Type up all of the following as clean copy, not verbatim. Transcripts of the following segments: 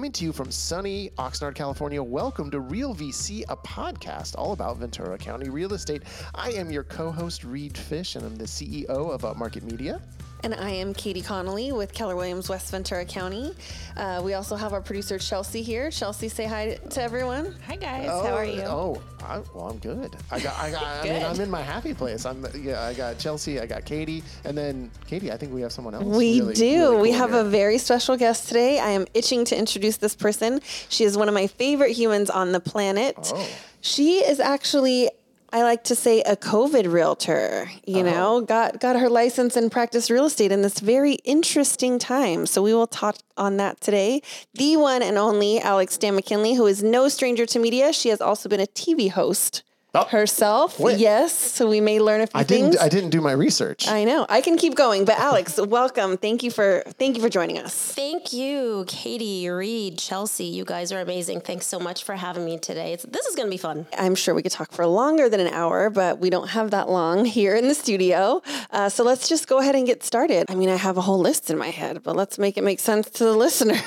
coming to you from sunny Oxnard, California. Welcome to Real VC, a podcast all about Ventura County real estate. I am your co-host, Reed Fish, and I'm the CEO of Upmarket Media. And I am Katie Connolly with Keller Williams West Ventura County. We also have our producer, Chelsea, here. Chelsea, say hi to everyone. Hi, guys. How are you? I'm good. I mean, I'm in my happy place. I got Chelsea, I got Katie, and then Katie, I think we have someone else. We really, do. Really cool we have here. a very special guest today. I am itching to introduce this person. She is one of my favorite humans on the planet. Oh. She is actually, I like to say, a COVID realtor, got her license and practiced real estate in this very interesting time. So we will talk on that today. The one and only Alex Dan McKinley, who is no stranger to media. She has also been a TV host herself. Wait. Yes. So we may learn a few things. I didn't do my research. I know. I can keep going, but Alex, welcome. Thank you for joining us. Thank you, Katie, Reed, Chelsea. You guys are amazing. Thanks so much for having me today. This is going to be fun. I'm sure we could talk for longer than an hour, but we don't have that long here in the studio. So let's just go ahead and get started. I mean, I have a whole list in my head, but let's make it make sense to the listeners.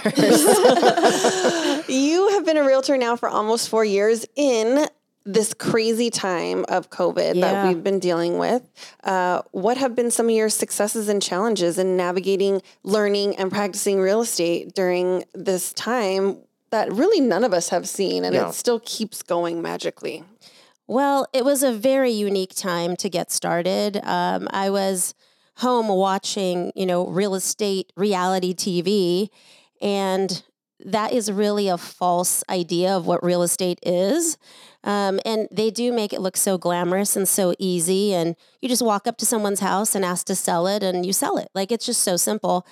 You have been a realtor now for almost 4 years in this crazy time of COVID that we've been dealing with. What have been some of your successes and challenges in navigating, learning, and practicing real estate during this time that really none of us have seen, and it still keeps going magically? Well, it was a very unique time to get started. I was home watching, real estate reality TV, and that is really a false idea of what real estate is. And they do make it look so glamorous and so easy. And you just walk up to someone's house and ask to sell it and you sell it. Like, it's just so simple.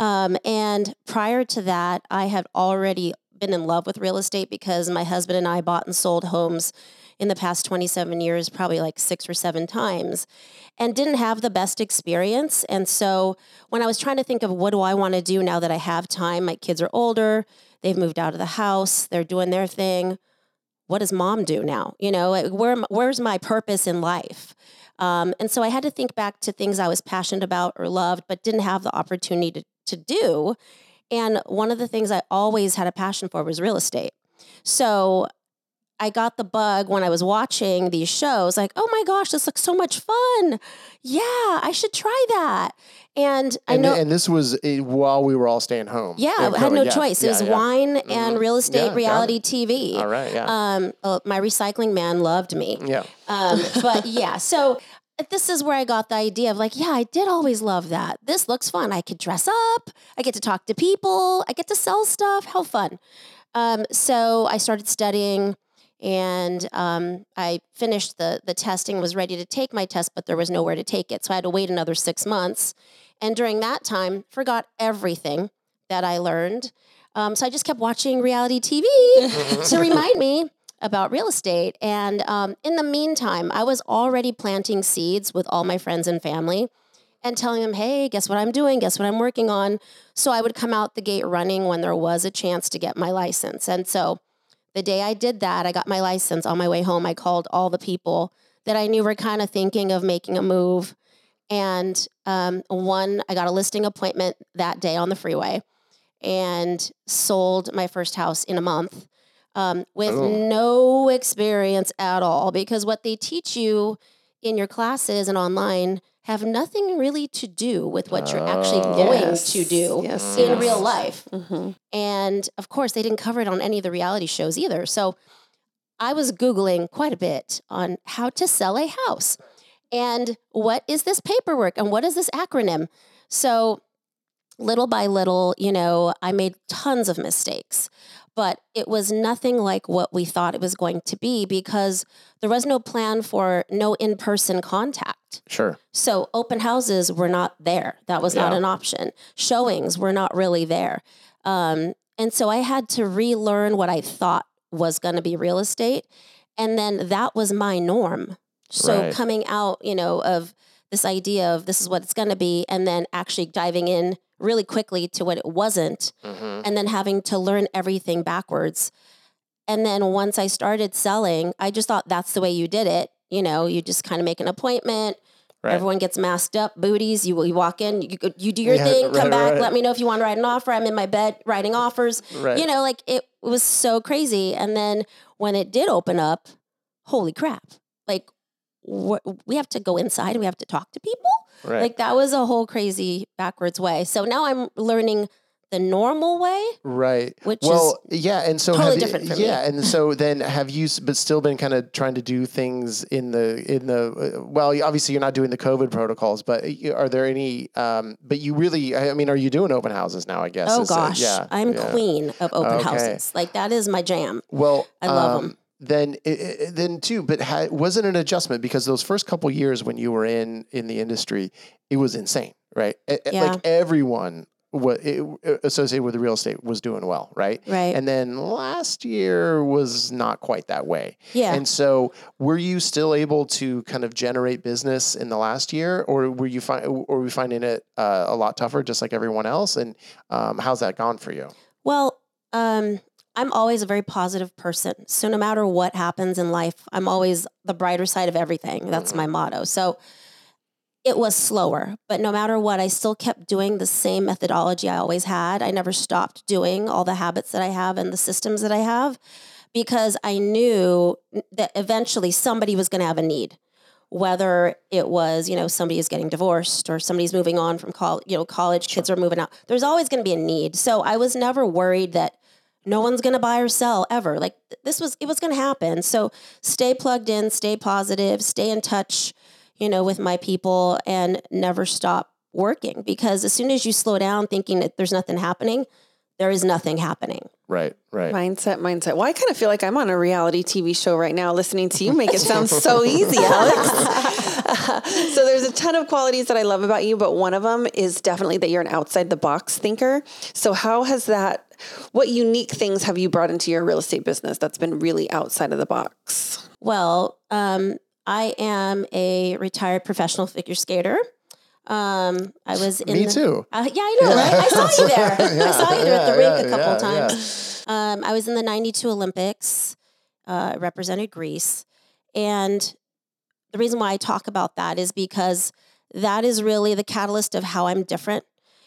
And prior to that, I had already been in love with real estate because my husband and I bought and sold homes in the past 27 years, probably like 6 or 7 times, and didn't have the best experience. And so when I was trying to think of what do I want to do now that I have time, my kids are older, they've moved out of the house, they're doing their thing. What does mom do now? Where's my purpose in life? And so I had to think back to things I was passionate about or loved, but didn't have the opportunity to do. And one of the things I always had a passion for was real estate. So I got the bug when I was watching these shows, like, oh my gosh, this looks so much fun. Yeah, I should try that. And I know. And this was while we were all staying home. Yeah, I had no choice. It was wine and real estate reality TV. All right, yeah. My recycling man loved me. Yeah. But yeah, so this is where I got the idea of like, yeah, I did always love that. This looks fun. I could dress up. I get to talk to people. I get to sell stuff. How fun. So I started studying. And I finished the testing, was ready to take my test, but there was nowhere to take it. So I had to wait another 6 months. And during that time, forgot everything that I learned. So I just kept watching reality TV to remind me about real estate. And in the meantime, I was already planting seeds with all my friends and family and telling them, hey, guess what I'm doing? Guess what I'm working on? So I would come out the gate running when there was a chance to get my license. And so the day I did that, I got my license. On my way home, I called all the people that I knew were kind of thinking of making a move. And I got a listing appointment that day on the freeway and sold my first house in a month with no experience at all. Because what they teach you in your classes and online have nothing really to do with what you're actually going to do in real life. Mm-hmm. And of course, they didn't cover it on any of the reality shows either. So I was Googling quite a bit on how to sell a house and what is this paperwork and what is this acronym. So little by little, I made tons of mistakes. But it was nothing like what we thought it was going to be because there was no plan for no in-person contact. Sure. So open houses were not there. That was not an option. Showings were not really there. And so I had to relearn what I thought was going to be real estate. And then that was my norm. So coming out, of this idea of this is what it's going to be, and then actually diving in really quickly to what it wasn't, and then having to learn everything backwards. And then once I started selling, I just thought that's the way you did it. You just kind of make an appointment, Right. Everyone gets masked up, booties. You walk in, you do your thing, come back, let me know if you want to write an offer. I'm in my bed writing offers. Right. Like it was so crazy. And then when it did open up, holy crap. Like we have to go inside and we have to talk to people. Right. Like that was a whole crazy backwards way. So now I'm learning the normal way. Right. Which is and so totally different for me. Yeah. And so then have you but still been kind of trying to do things in the well, obviously you're not doing the COVID protocols, but are there any, but you really, I mean, are you doing open houses now, I guess? Oh gosh, I'm queen of open houses. Like that is my jam. Well, I love them. Then too, but was it an adjustment because those first couple years when you were in the industry, it was insane, right? Like everyone associated with real estate was doing well, right? Right. And then last year was not quite that way. Yeah. And so were you still able to kind of generate business in the last year, or were you finding it a lot tougher, just like everyone else? And how's that gone for you? Well, I'm always a very positive person. So no matter what happens in life, I'm always the brighter side of everything. That's my motto. So it was slower, but no matter what, I still kept doing the same methodology I always had. I never stopped doing all the habits that I have and the systems that I have because I knew that eventually somebody was going to have a need, whether it was, somebody is getting divorced or somebody's moving on from college, kids are moving out. There's always going to be a need. So I was never worried that no one's going to buy or sell ever. Like it was going to happen. So stay plugged in, stay positive, stay in touch, with my people and never stop working because as soon as you slow down thinking that there's nothing happening, there is nothing happening. Right. Mindset. Well, I kind of feel like I'm on a reality TV show right now listening to you make it sound so easy, Alex. So there's a ton of qualities that I love about you, but one of them is definitely that you're an outside the box thinker. So what unique things have you brought into your real estate business that's been really outside of the box? Well, I am a retired professional figure skater. I was in Me too. Yeah, I know, right? I saw you there. I saw you there at the rink a couple of times. I was in the 92 Olympics, represented Greece. And the reason why I talk about that is because that is really the catalyst of how I'm different.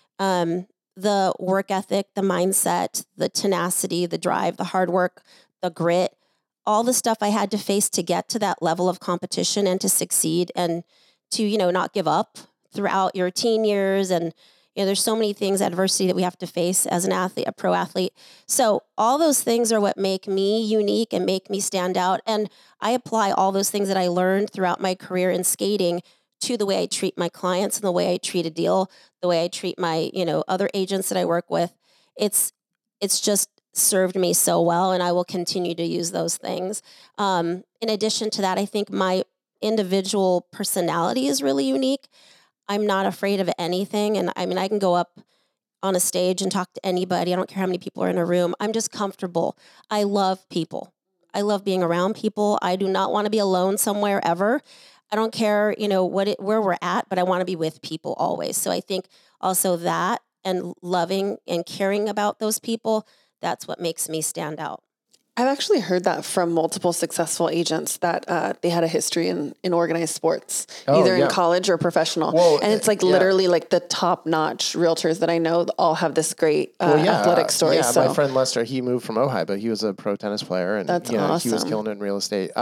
The work ethic, the mindset, the tenacity, the drive, the hard work, the grit, all the stuff I had to face to get to that level of competition and to succeed and to, not give up throughout your teen years. And, there's so many things, adversity that we have to face as an athlete, a pro athlete. So all those things are what make me unique and make me stand out. And I apply all those things that I learned throughout my career in skating to the way I treat my clients and the way I treat a deal, the way I treat my, other agents that I work with. It's just served me so well, and I will continue to use those things. In addition to that, I think my individual personality is really unique. I'm not afraid of anything. And I mean, I can go up on a stage and talk to anybody. I don't care how many people are in a room. I'm just comfortable. I love people. I love being around people. I do not want to be alone somewhere ever. I don't care, where we're at, but I want to be with people always. So I think also that and loving and caring about those people, that's what makes me stand out. I've actually heard that from multiple successful agents that they had a history in organized sports, either in college or professional. Well, and it's literally like the top-notch realtors that I know all have this great athletic story. Yeah, so my friend Lester, he moved from Ojai, but he was a pro tennis player, and that's awesome. He was killing it in real estate.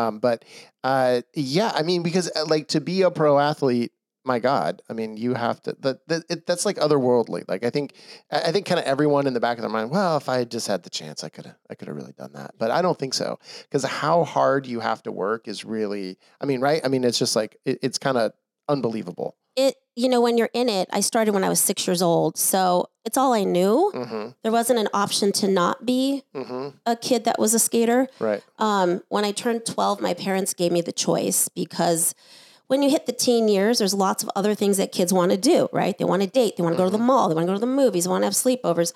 I mean, because to be a pro athlete, my God, I mean, you have to, that's like otherworldly. Like, I think kind of everyone in the back of their mind, well, if I had just had the chance, I could have really done that. But I don't think so. Because how hard you have to work is really, I mean, right? I mean, it's just like, it's kind of unbelievable. When you're in it, I started when I was 6 years old. So it's all I knew. Mm-hmm. There wasn't an option to not be a kid that was a skater. Right. When I turned 12, my parents gave me the choice because when you hit the teen years, there's lots of other things that kids want to do, right? They want to date. They want to go to the mall. They want to go to the movies. They want to have sleepovers.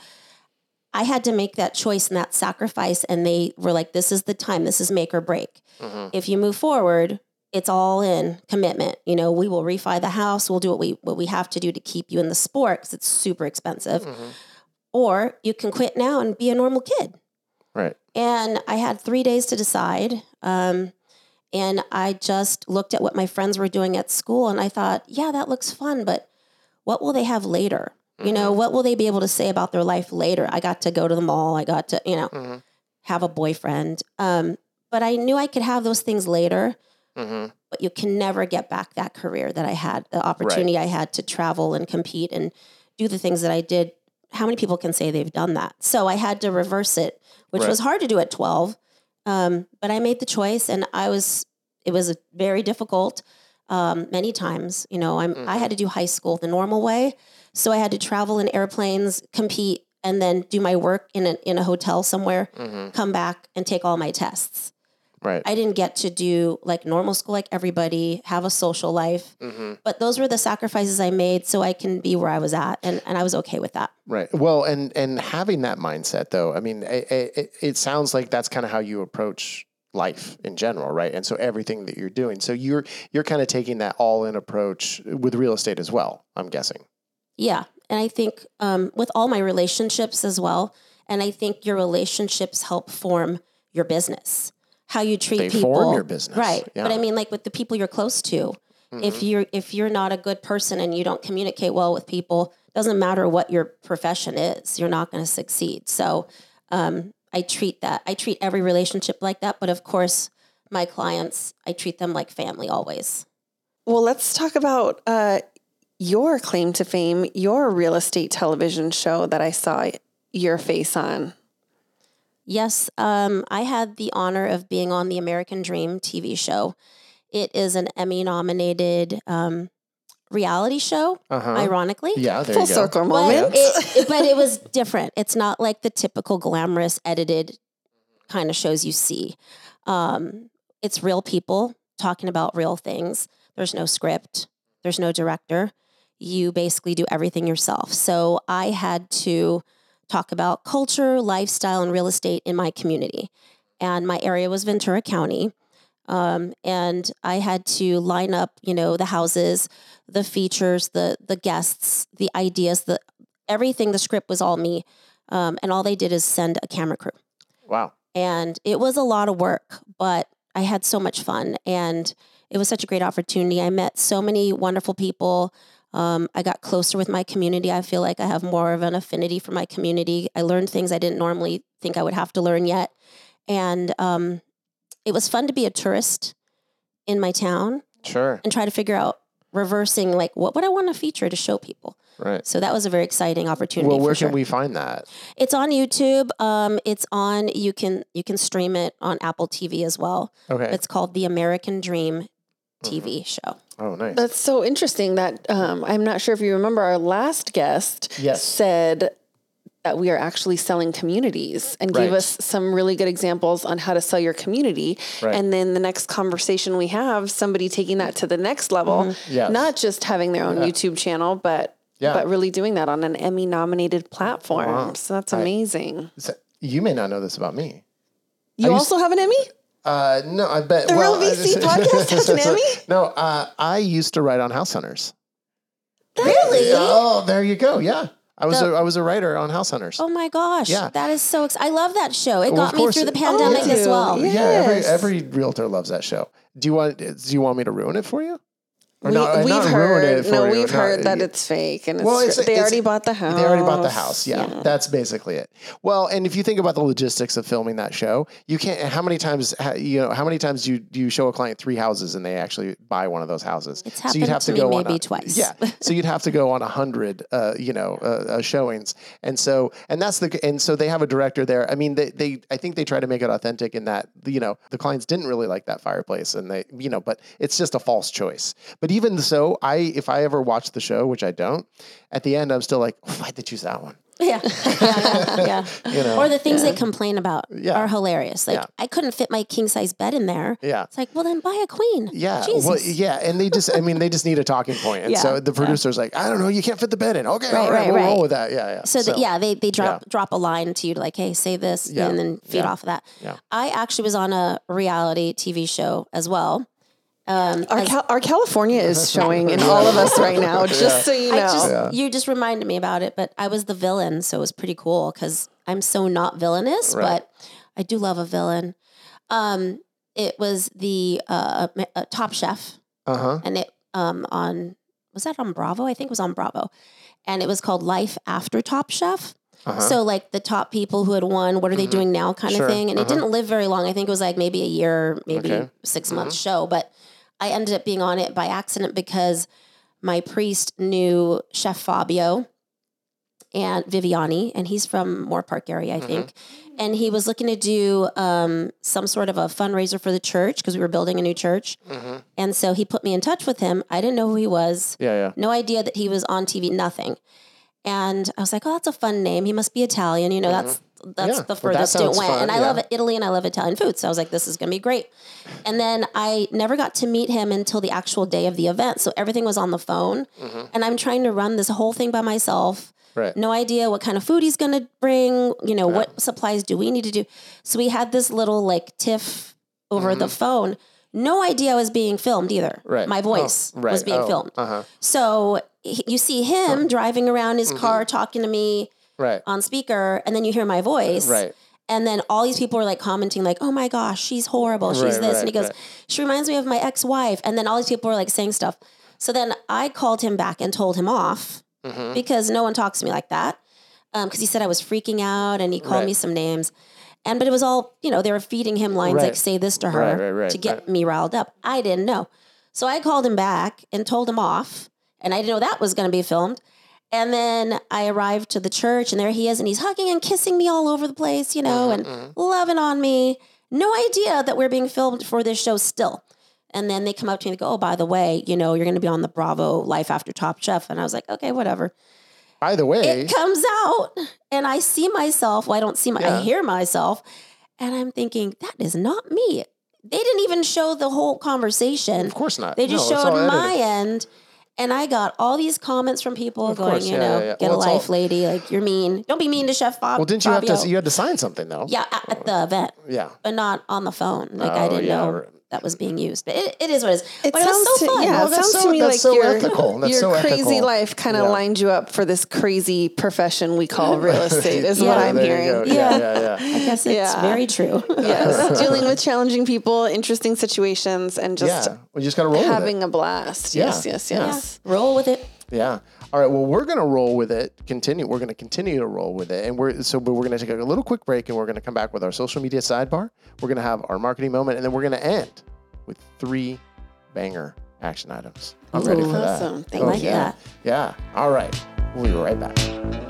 I had to make that choice and that sacrifice. And they were like, this is the time. This is make or break. Mm-hmm. If you move forward, it's all in commitment. We will refi the house. We'll do what we have to do to keep you in the sport because it's super expensive. Mm-hmm. Or you can quit now and be a normal kid. Right. And I had 3 days to decide. And I just looked at what my friends were doing at school and I thought, yeah, that looks fun, but what will they have later? You know, what will they be able to say about their life later? I got to go to the mall. I got to, have a boyfriend. But I knew I could have those things later, but you can never get back that career that I had, the opportunity I had to travel and compete and do the things that I did. How many people can say they've done that? So I had to reverse it, which was hard to do at 12. But I made the choice and it was very difficult. Many times, I had to do high school the normal way. So I had to travel in airplanes, compete, and then do my work in a hotel somewhere, come back and take all my tests. Right. I didn't get to do like normal school like everybody, have a social life. But those were the sacrifices I made so I can be where I was at. And I was okay with that. Right. Well, and having that mindset though, I mean, it sounds like that's kind of how you approach life in general, right? And so everything that you're doing. So you're kind of taking that all-in approach with real estate as well, I'm guessing. Yeah. And I think with all my relationships as well, and I think your relationships help form your business. How you treat they people. Form your business. Right. Yeah. But I mean, like with the people you're close to, if you're not a good person and you don't communicate well with people, doesn't matter what your profession is, you're not going to succeed. So I treat every relationship like that. But of course, my clients, I treat them like family always. Well, let's talk about your claim to fame, your real estate television show that I saw your face on. Yes, I had the honor of being on the American Dream TV show. It is an Emmy-nominated reality show, ironically. Yeah, there Full you go. circle moment. But it was different. It's not like the typical glamorous, edited kind of shows you see. It's real people talking about real things. There's no script. There's no director. You basically do everything yourself. So I had to talk about culture, lifestyle, and real estate in my community. And my area was Ventura County. And I had to line up, the houses, the features, the guests, the ideas, everything. The script was all me. And all they did is send a camera crew. Wow. And it was a lot of work, but I had so much fun. And it was such a great opportunity. I met so many wonderful people. I got closer with my community. I feel like I have more of an affinity for my community. I learned things I didn't normally think I would have to learn yet. And it was fun to be a tourist in my town. Sure. And try to figure out reversing, like, what would I want to feature to show people? Right. So that was a very exciting opportunity. Well, where can we find that? It's on YouTube. You can stream it on Apple TV as well. Okay. It's called The American Dream TV show. Oh, nice. That's so interesting that I'm not sure if you remember our last guest said that we are actually selling communities and gave us some really good examples on how to sell your community. Right. And then the next conversation we have, somebody taking that to the next level, not just having their own YouTube channel, but really doing that on an Emmy-nominated platform. Wow. So that's amazing. You may not know this about me. You also have an Emmy? No, I bet. The Real VC podcast has an Emmy? No, I used to write on House Hunters. Really? Oh, there you go. Yeah. I was a writer on House Hunters. Oh my gosh. Yeah. That is so exciting. I love that show. It got me through the pandemic as well. Yes. Yeah, every realtor loves that show. Do you want me to ruin it for you? We've heard that it's fake, and they already bought the house. They already bought the house. Yeah, that's basically it. Well, and if you think about the logistics of filming that show, you can't. How many times do you show a client 3 houses and they actually buy one of those houses? It's happened to me maybe twice. Yeah, so you'd have to go on 100, showings, and so they have a director there. I mean, I think they try to make it authentic in that the clients didn't really like that fireplace, and but it's just a false choice. But even so, if I ever watch the show, which I don't, at the end I'm still like, why'd they choose that one? Yeah. Or the things they complain about are hilarious. Like, I couldn't fit my king size bed in there. Yeah. It's like, well, then buy a queen. Yeah. Jesus. Well, and they just need a talking point. And so the producer's like, I don't know, you can't fit the bed in. Okay, all right, we'll roll with that. Yeah. So they drop a line to you like, hey, say this, and then feed off of that. Yeah. I actually was on a reality TV show as well. Our California is showing in all of us right now, just so you know. You just reminded me about it, but I was the villain, so it was pretty cool because I'm so not villainous, but I do love a villain. it was the Top Chef. And it was that on Bravo? I think it was on Bravo. And it was called Life After Top Chef. So like the top people who had won, what are they doing now kind of thing. And it didn't live very long. I think it was like maybe a year, maybe 6 months show. But I ended up being on it by accident because my priest knew Chef Fabio and Viviani, and he's from Moore Park area, I think. And he was looking to do some sort of a fundraiser for the church because we were building a new church. And so he put me in touch with him. I didn't know who he was. No idea that he was on TV, nothing. And I was like, oh, that's a fun name. He must be Italian. You know, that's the furthest it went. Fun, and I love Italy and I love Italian food. So I was like, this is going to be great. And then I never got to meet him until the actual day of the event. So everything was on the phone. And I'm trying to run this whole thing by myself. No idea what kind of food he's going to bring. You know, what supplies do we need to do? So we had this little like tiff over the phone. No idea I was being filmed either. My voice was being filmed. So you see him driving around his car talking to me on speaker, and then you hear my voice. And then all these people are like commenting like, oh my gosh, she's horrible. She's this. And he goes, she reminds me of my ex-wife. And then all these people are like saying stuff. So then I called him back and told him off because no one talks to me like that. Because he said I was freaking out and he called me some names. But it was all, you know, they were feeding him lines like, say this to her to get me riled up. I didn't know. So I called him back and told him off. And I didn't know that was going to be filmed. And then I arrived to the church and there he is. And he's hugging and kissing me all over the place, you know, and loving on me. No idea that we're being filmed for this show still. And then they come up to me and go, oh, by the way, you know, you're going to be on the Bravo Life After Top Chef. And I was like, okay, whatever. By the way, it comes out and I see myself. Well, I don't see I hear myself. And I'm thinking, that is not me. They didn't even show the whole conversation. Of course not. They just showed my end. And I got all these comments from people going, you know, get a life, lady. Like, you're mean. Don't be mean to Chef Bob. Well, didn't you have to, you had to sign something though? Yeah, at the event. But not on the phone. Like, I didn't know that was being used. But it is what it is. But it was so fun. Yeah, it sounds to me like your crazy ethical. Life kind of lined you up for this crazy profession we call real estate is what I'm hearing. Yeah. I guess it's very true. Yes. Dealing with challenging people, interesting situations, and just we just got to roll having a blast. Yes. Roll with it. Yeah. All right. Well, we're going to roll with it. We're going to continue to roll with it. And we're going to take a little quick break and we're going to come back with our social media sidebar. We're going to have our marketing moment and then we're going to end with 3 banger action items. I'm ready for that. Awesome. I like that. Yeah. All right. We'll be right back.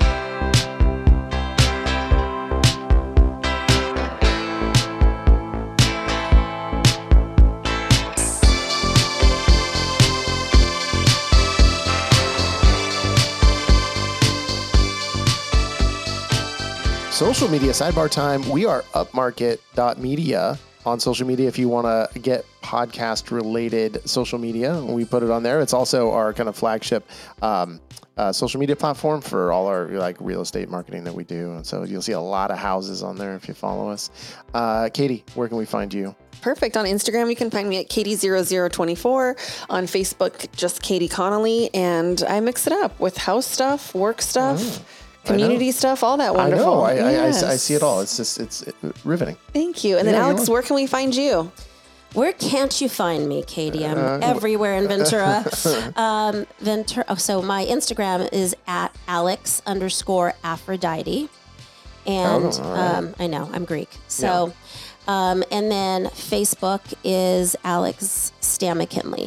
Social media sidebar time. We are upmarket.media on social media. If you want to get podcast related social media, we put it on there. It's also our kind of flagship social media platform for all our like real estate marketing that we do. And so you'll see a lot of houses on there if you follow us. Katie, where can we find you? Perfect. On Instagram, you can find me at Katie0024. On Facebook, just Katie Connolly. And I mix it up with house stuff, work stuff, community stuff, all that wonderful. I know. I see it all. It's riveting. Thank you. And then Alex, where can we find you? Where can't you find me, Katie? I'm everywhere in Ventura. So my Instagram is at Alex_Aphrodite. And I know, I'm Greek. So, and then Facebook is Alex Stamakinley,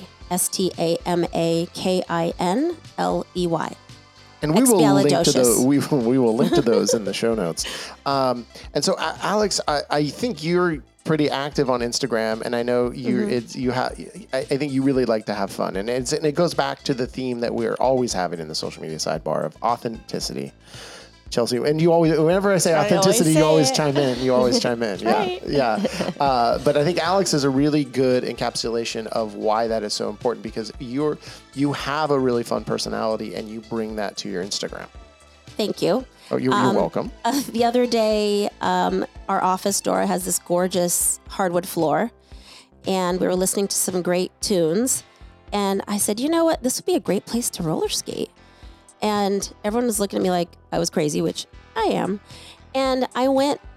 STAMAKINLEY. And we will link to those. We will link to those in the show notes. And so, Alex, I think you're pretty active on Instagram, and I know I think you really like to have fun, and it goes back to the theme that we're always having in the social media sidebar of authenticity. Chelsea, and you always, whenever I say authenticity, you always chime in. You always chime in. Yeah. But I think Alex is a really good encapsulation of why that is so important, because you have a really fun personality and you bring that to your Instagram. Thank you. Oh, you're welcome. The other day, our office door has this gorgeous hardwood floor, and we were listening to some great tunes. And I said, you know what? This would be a great place to roller skate. And everyone was looking at me like I was crazy, which I am. And I went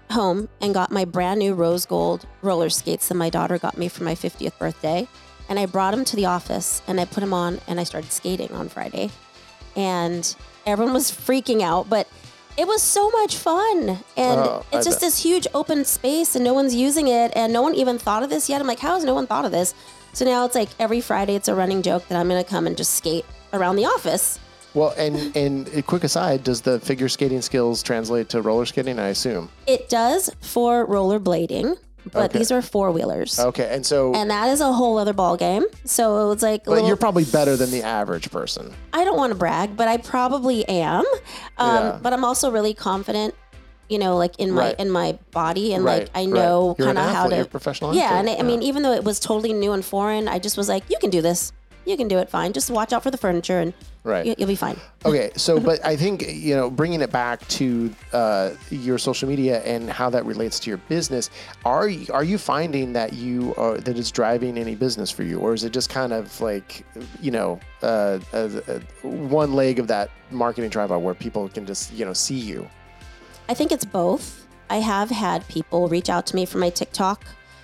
home and got my brand new rose gold roller skates that my daughter got me for my 50th birthday. And I brought them to the office and I put them on and I started skating on Friday. And everyone was freaking out, but it was so much fun. And it's just this huge open space and no one's using it. And no one even thought of this yet. I'm like, how has no one thought of this? So now it's like every Friday, it's a running joke that I'm going to come and just skate around the office. Well, and a quick aside, does the figure skating skills translate to roller skating, I assume? It does for rollerblading, but these are four-wheelers. Okay, and that is a whole other ball game. So it's like But you're probably better than the average person. I don't want to brag, but I probably am. But I'm also really confident, like in my body and like I know kind of how to. You're a professional yeah, athlete. and I mean, even though it was totally new and foreign, I just was like, you can do this. You can do it fine. Just watch out for the furniture and you'll be fine. Okay. So, but I think, bringing it back to your social media and how that relates to your business, are you finding that that it's driving any business for you? Or is it just kind of like, one leg of that marketing tripod where people can just, see you? I think it's both. I have had people reach out to me from my TikTok.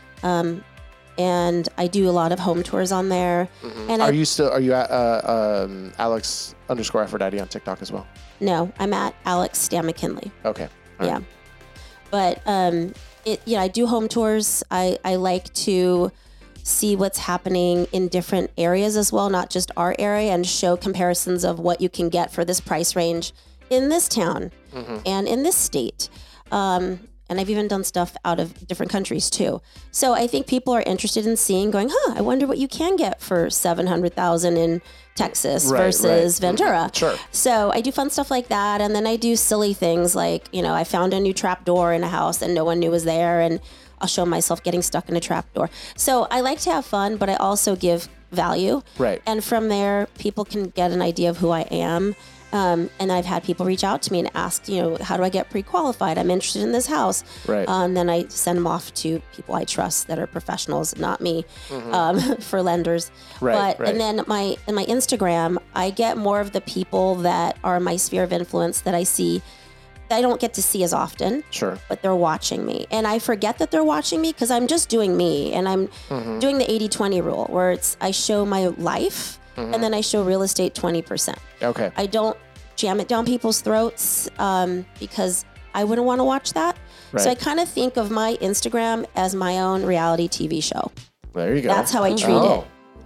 And I do a lot of home tours on there. Mm-hmm. And are you at Alex_Aphrodite on TikTok as well? No, I'm at Alex Stan McKinley. Okay. All right. But I do home tours. I like to see what's happening in different areas as well, not just our area, and show comparisons of what you can get for this price range in this town and in this state. And I've even done stuff out of different countries too. So I think people are interested in seeing, going, I wonder what you can get for $700,000 in Texas versus Ventura. Sure. So I do fun stuff like that. And then I do silly things like, I found a new trap door in a house and no one knew was there. And I'll show myself getting stuck in a trap door. So I like to have fun, but I also give value. Right. And from there, people can get an idea of who I am. And I've had people reach out to me and ask, how do I get pre-qualified? I'm interested in this house. Right. Then I send them off to people I trust that are professionals, not me, for lenders. Right. And then in my Instagram, I get more of the people that are my sphere of influence that I see that I don't get to see as often. Sure. But they're watching me. And I forget that they're watching me because I'm just doing me. And I'm doing the 80-20 rule where I show my life and then I show real estate 20%. Okay. I don't jam it down people's throats because I wouldn't want to watch that. Right. So I kind of think of my Instagram as my own reality TV show. There you go. That's how I treat it.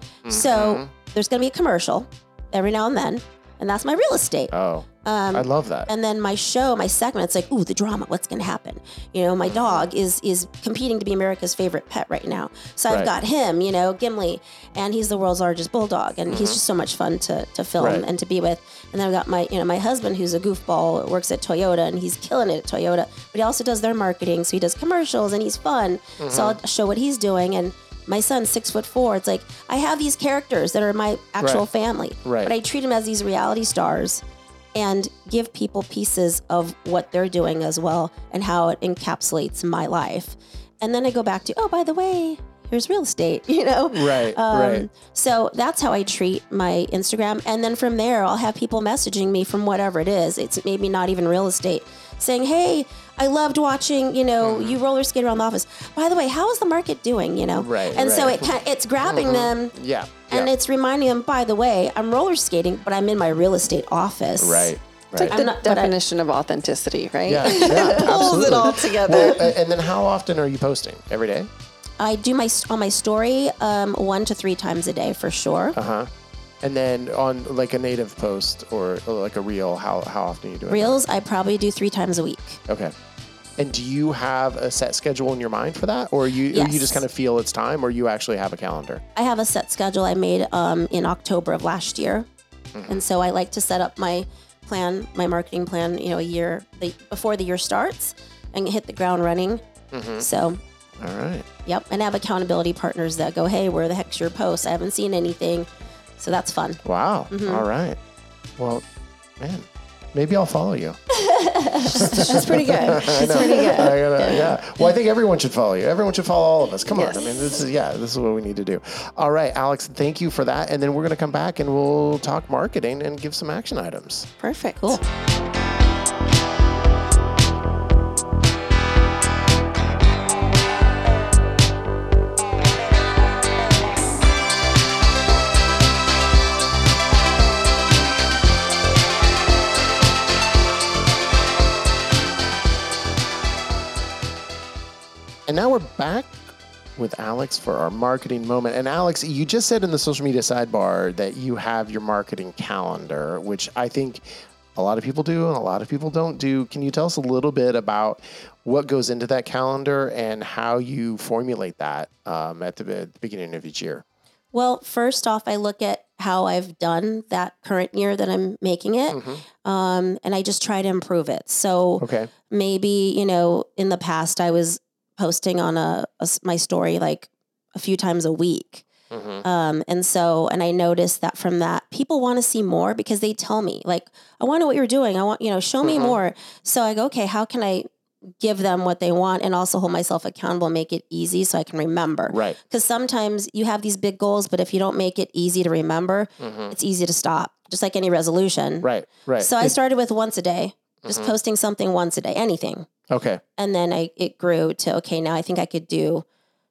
So there's going to be a commercial every now and then, and that's my real estate. Oh, I love that. And then my show, my segment, it's like, ooh, the drama, what's going to happen? My dog is competing to be America's favorite pet right now. So I've got him, Gimli, and he's the world's largest bulldog, and he's just so much fun to film and to be with. And then I've got my husband, who's a goofball, works at Toyota, and he's killing it at Toyota, but he also does their marketing, so he does commercials, and he's fun. So I'll show what he's doing, and my son's 6'4". It's like, I have these characters that are my actual family, but I treat them as these reality stars and give people pieces of what they're doing as well and how it encapsulates my life. And then I go back to, oh, by the way, here's real estate, Right. So that's how I treat my Instagram. And then from there, I'll have people messaging me from whatever it is. It's maybe not even real estate, saying, hey, I loved watching, you roller skate around the office. By the way, how is the market doing, Right. And so it's grabbing them. Yeah. And it's reminding them, by the way, I'm roller skating, but I'm in my real estate office. Right. It's like the definition of authenticity, right? Yeah, Pulls it all together. Well, and then how often are you posting? Every day? I do on my story 1 to 3 times a day for sure. And then on like a native post or like a reel, how often are you doing Reels, I probably do 3 times a week. Okay. And do you have a set schedule in your mind for that? Or you just kind of feel it's time, or you actually have a calendar? I have a set schedule I made in October of last year. And so I like to set up my marketing plan, a year before the year starts and hit the ground running. So... All right. Yep. And I have accountability partners that go, hey, where the heck's your post? I haven't seen anything. So that's fun. Wow. All right. Well, man, maybe I'll follow you. That's pretty good. That's pretty good. Yeah. Well, I think everyone should follow you. Everyone should follow all of us. Come on. I mean, this is what we need to do. All right, Alex, thank you for that. And then we're going to come back and we'll talk marketing and give some action items. Perfect. Cool. And now we're back with Alex for our marketing moment. And Alex, you just said in the social media sidebar that you have your marketing calendar, which I think a lot of people do and a lot of people don't do. Can you tell us a little bit about what goes into that calendar and how you formulate that at the beginning of each year? Well, first off, I look at how I've done that current year that I'm making it. And I just try to improve it. So maybe, in the past I was posting on my story like a few times a week. And I noticed that from that, people want to see more because they tell me like, I want to know what you're doing. I want, show me more. So I go, okay, how can I give them what they want and also hold myself accountable and make it easy so I can remember. Right. Because sometimes you have these big goals, but if you don't make it easy to remember, it's easy to stop, just like any resolution. Right. So I started with once a day, just posting something once a day, anything. Okay. And then it grew to, okay, now I think I could do,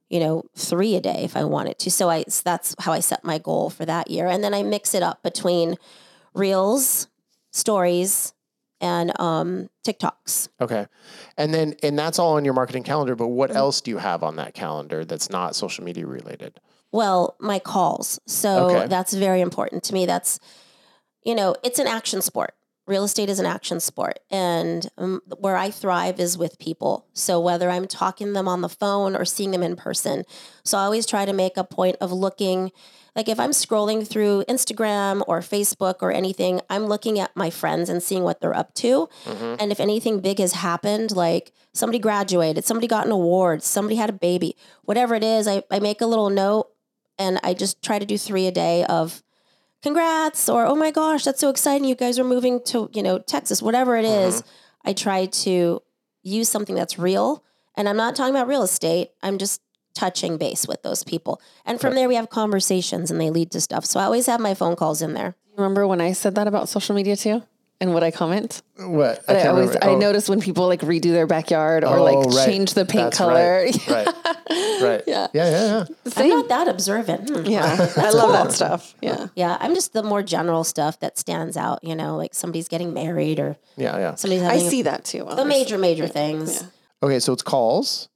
3 a day if I wanted to. So that's how I set my goal for that year. And then I mix it up between reels, stories, and TikToks. Okay. And that's all on your marketing calendar, but what else do you have on that calendar that's not social media related? Well, my calls. So that's very important to me. That's, it's an action sport. Real estate is an action sport. And where I thrive is with people. So whether I'm talking to them on the phone or seeing them in person. So I always try to make a point of looking. Like if I'm scrolling through Instagram or Facebook or anything, I'm looking at my friends and seeing what they're up to. And if anything big has happened, like somebody graduated, somebody got an award, somebody had a baby, whatever it is, I make a little note and I just try to do 3 a day of congrats or, oh my gosh, that's so exciting. You guys are moving to, Texas, whatever it is. I try to use something that's real. And I'm not talking about real estate. I'm just touching base with those people. And from there we have conversations and they lead to stuff. So I always have my phone calls in there. Remember when I said that about social media too? And what I comment? What? I notice when people like redo their backyard or change the paint color. Right. Yeah. I'm not that observant. Yeah. I love that stuff. Yeah. Yeah. I'm just the more general stuff that stands out, like somebody's getting married or somebody's having I see that too. The major things. Yeah. Okay. So it's calls.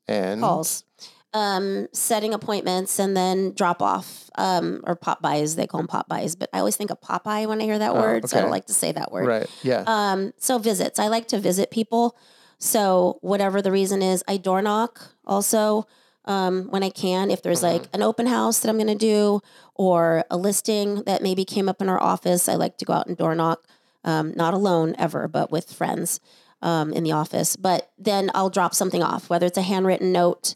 Setting appointments and then drop off, or pop buys. They call them pop buys, but I always think of Popeye when I hear that word. So I don't like to say that word. Right. Yeah. So visits. I like to visit people. So whatever the reason is, I door knock also, when I can, if there's like an open house that I'm going to do or a listing that maybe came up in our office, I like to go out and door knock, not alone ever, but with friends, in the office. But then I'll drop something off, whether it's a handwritten note,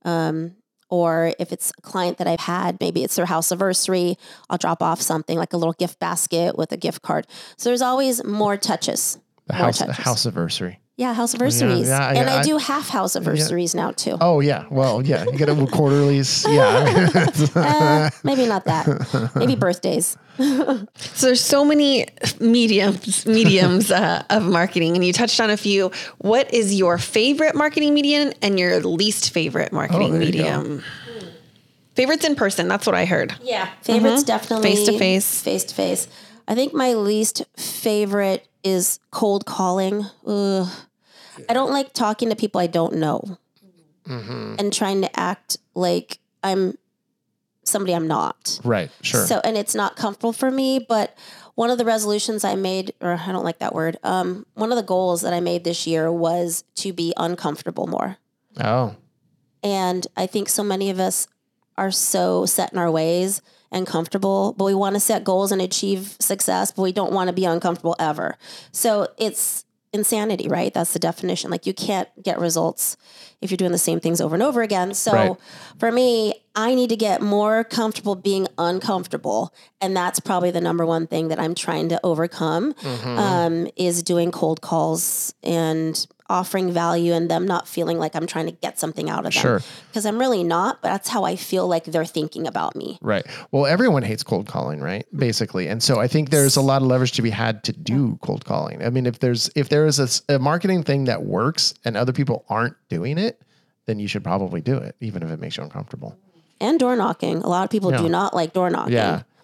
or if it's a client that I've had, maybe it's their house anniversary, I'll drop off something like a little gift basket with a gift card. So there's always more touches. The house anniversary. Yeah, house anniversaries. Yeah, and I do half house anniversaries now too. Oh yeah. Well, yeah, you get it quarterlies. Yeah. Maybe not that. Maybe birthdays. So there's so many mediums of marketing, and you touched on a few. What is your favorite marketing medium and your least favorite marketing medium? Favorites in person. That's what I heard. Yeah. Favorites definitely. Face to face. Face to face. I think my least favorite is cold calling. Ugh. I don't like talking to people I don't know and trying to act like I'm somebody I'm not. Right. Sure. So, and it's not comfortable for me, but one of the resolutions I made, or I don't like that word. One of the goals that I made this year was to be uncomfortable more. Oh. And I think so many of us are so set in our ways and comfortable, but we want to set goals and achieve success, but we don't want to be uncomfortable ever. So it's insanity, right? That's the definition. Like you can't get results if you're doing the same things over and over again. So for me, I need to get more comfortable being uncomfortable. And that's probably the number one thing that I'm trying to overcome, is doing cold calls and offering value and them not feeling like I'm trying to get something out of them. Sure. Because I'm really not, but that's how I feel like they're thinking about me. Right. Well, everyone hates cold calling, right? Basically. And so I think there's a lot of leverage to be had to do cold calling. I mean, if there is a marketing thing that works and other people aren't doing it, then you should probably do it, even if it makes you uncomfortable. And door knocking. A lot of people do not like door knocking. Yeah.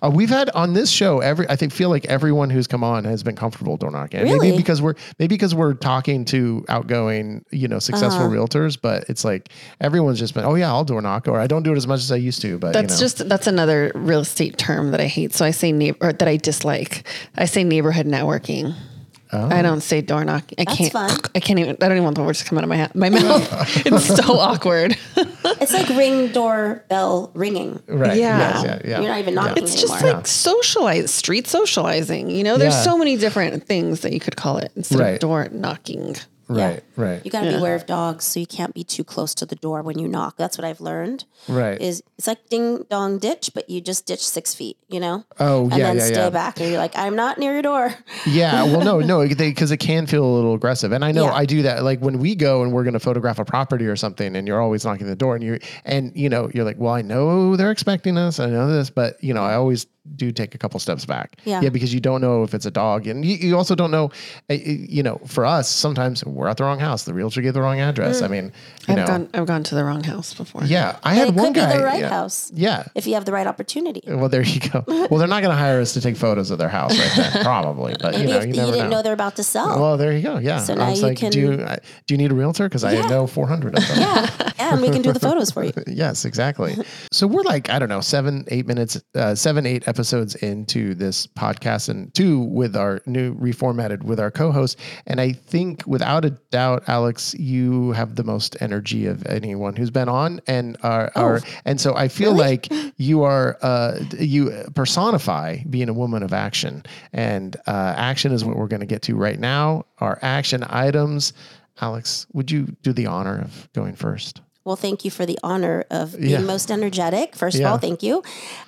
We've had on this show feel like everyone who's come on has been comfortable door knocking. Really? Maybe because we're talking to outgoing, successful realtors, but it's like everyone's just been, oh yeah, I'll door knock, or I don't do it as much as I used to. But that's another real estate term that I hate. So I say that I dislike. I say neighborhood networking. Oh. I don't say door knocking. I can't even. I don't even want the words to come out of my mouth. It's so awkward. It's like ring doorbell ringing. Right. Yeah. You're not even knocking It's anymore. just like street socializing. There's so many different things that you could call it instead of door knocking. Right. You got to be aware of dogs, so you can't be too close to the door when you knock. That's what I've learned. Right. It's like ding dong ditch, but you just ditch 6 feet, Oh, and then stay back, and you're like, I'm not near your door. Yeah. Well, no, because it can feel a little aggressive, and I know I do that. Like when we go and we're going to photograph a property or something, and you're always knocking the door, and you're like, well, I know they're expecting us, I know this, but I always do take a couple steps back. Yeah. Because you don't know if it's a dog, and you also don't know. For us, sometimes we're at the wrong house. The realtor gave the wrong address. I mean, I've gone to the wrong house before. Yeah, I had one guy. It could be the right house. Yeah, if you have the right opportunity. Well, there you go. Well, they're not going to hire us to take photos of their house right then, probably. But Maybe you if never didn't know they're about to sell. Well, there you go. Yeah. So I now was you like, can. do you need a realtor? Because I know 400 of them. Yeah, and we can do the photos for you. Yes, exactly. So we're like, I don't know, 7-8 episodes into this podcast, and 2 with our new reformatted with our co-host. And I think without a doubt, Alex, you have the most energy of anyone who's been on, and and so I feel like you are you personify being a woman of action, and action is what we're going to get to right now. Our action items. Alex, would you do the honor of going first? Well, thank you for the honor of being most energetic. First of all, thank you.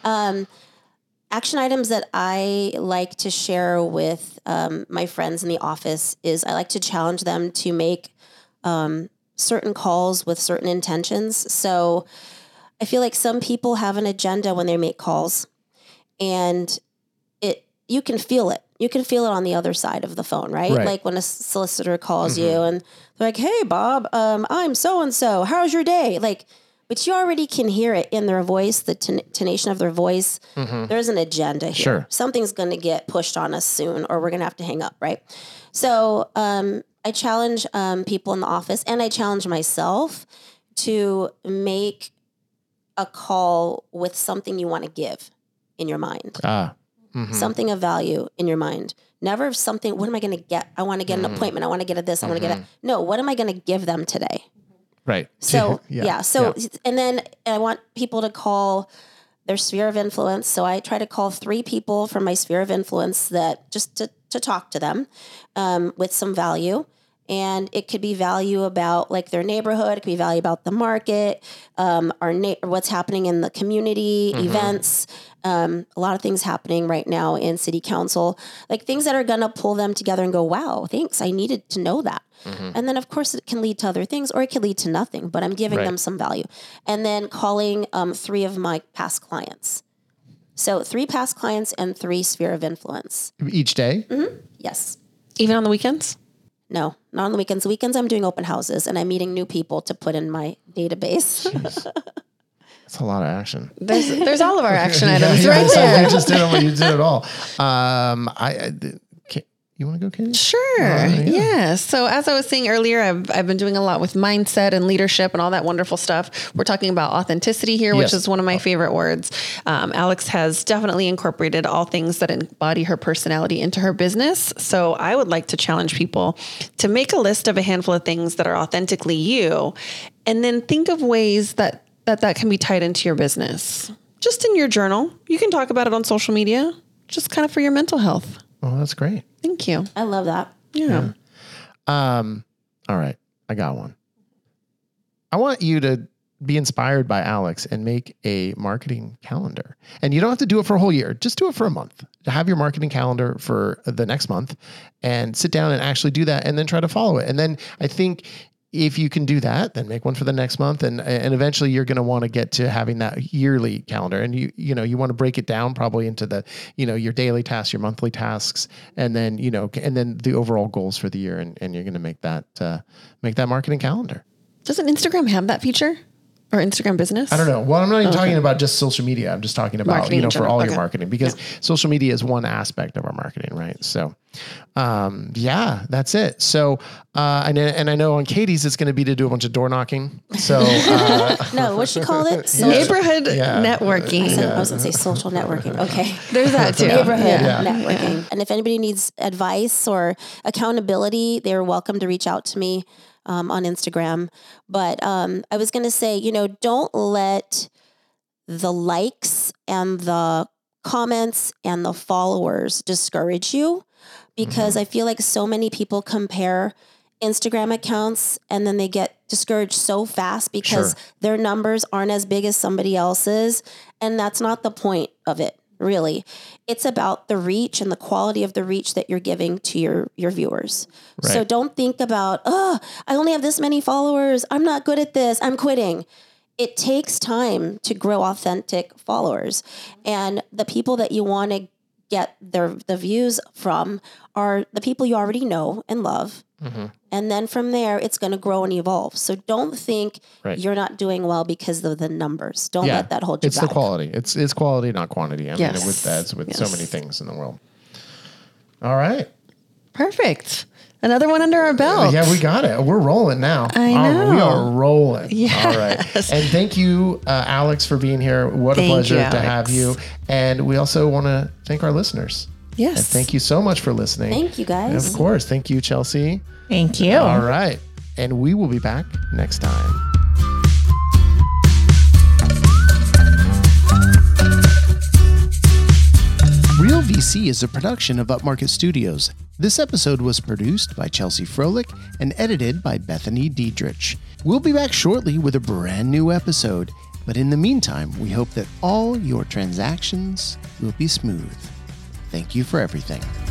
Action items that I like to share with my friends in the office is I like to challenge them to make certain calls with certain intentions. So I feel like some people have an agenda when they make calls, and you can feel it. You can feel it on the other side of the phone, right? Like when a solicitor calls you and they're like, "Hey, Bob, I'm so-and-so. How's your day?" But you already can hear it in their voice, the tonation of their voice. There's an agenda here. Sure. Something's going to get pushed on us soon, or we're going to have to hang up, right? So I challenge people in the office, and I challenge myself to make a call with something you want to give in your mind. Something of value in your mind. Never something, what am I going to get? I want to get an appointment. I want to get at this. I want to get at, no, what am I going to give them today? Right. So, and then I want people to call their sphere of influence. So I try to call 3 people from my sphere of influence that just to talk to them with some value. And it could be value about like their neighborhood. It could be value about the market, what's happening in the community, events, a lot of things happening right now in city council, like things that are going to pull them together and go, wow, thanks. I needed to know that. And then of course it can lead to other things, or it could lead to nothing, but I'm giving them some value. And then calling 3 of my past clients. So 3 past clients and 3 sphere of influence. Each day? Yes. Even on the weekends? No, not on the weekends. Weekends I'm doing open houses and I'm meeting new people to put in my database. That's a lot of action. There's all of our action items right so there. You just did it. You did it all. You want to go, Katie? Sure. Yeah. So as I was saying earlier, I've been doing a lot with mindset and leadership and all that wonderful stuff. We're talking about authenticity here, which is one of my favorite words. Alex has definitely incorporated all things that embody her personality into her business. So I would like to challenge people to make a list of a handful of things that are authentically you, and then think of ways that can be tied into your business. Just in your journal. You can talk about it on social media, just kind of for your mental health. Oh, that's great. Thank you. I love that. Yeah. All right. I got one. I want you to be inspired by Alex and make a marketing calendar. And you don't have to do it for a whole year. Just do it for a month. Have your marketing calendar for the next month and sit down and actually do that, and then try to follow it. And then I think if you can do that, then make one for the next month. And eventually you're going to want to get to having that yearly calendar. And you want to break it down probably into the, your daily tasks, your monthly tasks, and then, and then the overall goals for the year. And you're going to make that marketing calendar. Doesn't Instagram have that feature? Or Instagram business? I don't know. Well, I'm not even talking about just social media. I'm just talking about, Marketing in for all general. your marketing, because social media is one aspect of our marketing, right? So, that's it. So, and I know on Katie's, it's going to be to do a bunch of door knocking. So, No, what she called it? Neighborhood networking. I was going to say social networking. Okay. There's that too. Neighborhood networking. And if anybody needs advice or accountability, they're welcome to reach out to me on Instagram. But I was going to say, don't let the likes and the comments and the followers discourage you, because I feel like so many people compare Instagram accounts and then they get discouraged so fast because their numbers aren't as big as somebody else's. And that's not the point of it, really. It's about the reach and the quality of the reach that you're giving to your viewers. Right. So don't think about, I only have this many followers. I'm not good at this. I'm quitting. It takes time to grow authentic followers. And the people that you want to get the views from are the people you already know and love. Mm-hmm. And then from there, it's going to grow and evolve. So don't think you're not doing well because of the numbers. Don't let that hold you back. It's the quality. It's quality, not quantity. I mean, with so many things in the world. All right. Perfect. Another one under our belt. Yeah, we got it. We're rolling now. I know. We are rolling. Yes. All right. And thank you, Alex, for being here. What a pleasure to have you. And we also want to thank our listeners. Yes. And thank you so much for listening. Thank you, guys. And of course. Thank you, Chelsea. Thank you. All right. And we will be back next time. Real VC is a production of Upmarket Studios. This episode was produced by Chelsea Froelich and edited by Bethany Diedrich. We'll be back shortly with a brand new episode, but in the meantime, we hope that all your transactions will be smooth. Thank you for everything.